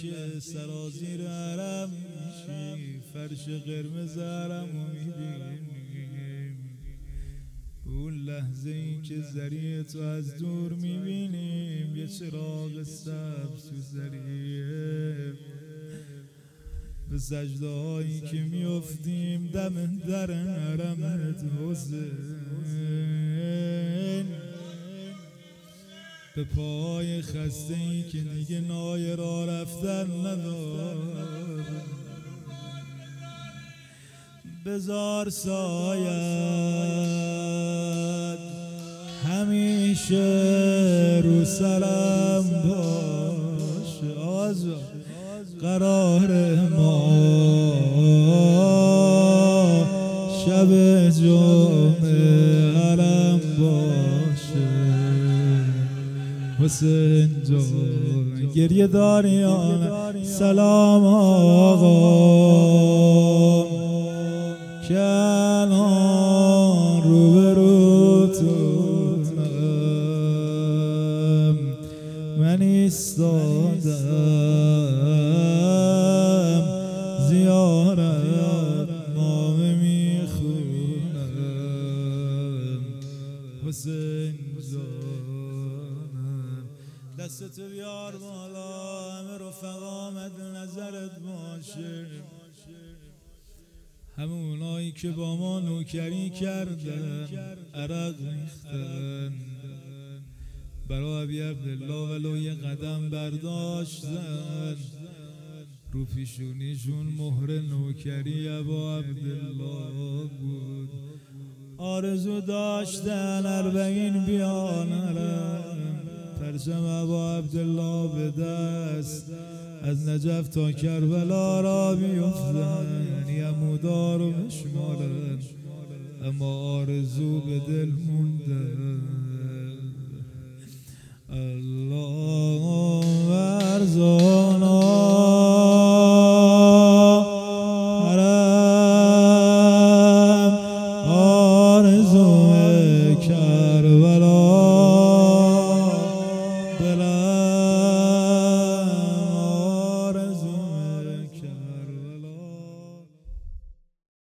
که سرازیر حرم میشی، فرش قرمز حرم رو میبینیم. اون لحظه ای که ذریع تو از دور میبینیم، یه چراغ سبز تو ذریع. به سجده هایی که میافتیم دم در حرمت حسین، به پای خسته ای که دیگه نای را رفتن نداره، بذار سایت همیشه رو سرم باشه. قرار ما شب جمعه حرم باشه. حسین جان گریه داریان سلام آقا، که الان روبروتونم، من ایستادم زیارت نامه میخونم. حسین جانم دستتو بیار بالا، همه رفقا مد نظرت باشه، همونایی که با ما نوکری کردن، عرق ریختن، برای ابی عبدالله ولو یه قدم برداشتن، رو پیشونیشون مهر نوکری ابا عبدالله بود. آرزو داشتن 40 بیان حرم، پرچم ابا عبدالله به دست، از نجف تا کربلا را بیفتن، یمودا رو بشمارن، اما آرزو به دل مونده. الله ورزا